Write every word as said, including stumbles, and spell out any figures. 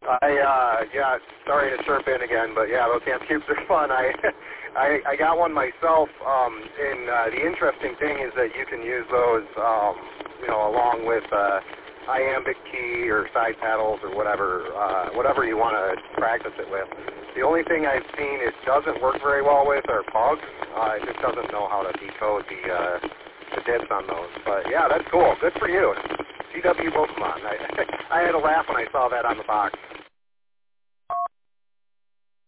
I, uh, yeah, sorry to chirp in again, but yeah, those hand cubes are fun. I, I, I got one myself, um, and uh, the interesting thing is that you can use those, um, you know, along with uh, iambic key or side paddles or whatever, uh, whatever you want to practice it with. The only thing I've seen it doesn't work very well with are bugs. Uh, it just doesn't know how to decode the, uh, the dips on those. But yeah, that's cool. Good for you. G W Pokemon. I, I had a laugh when I saw that on the box.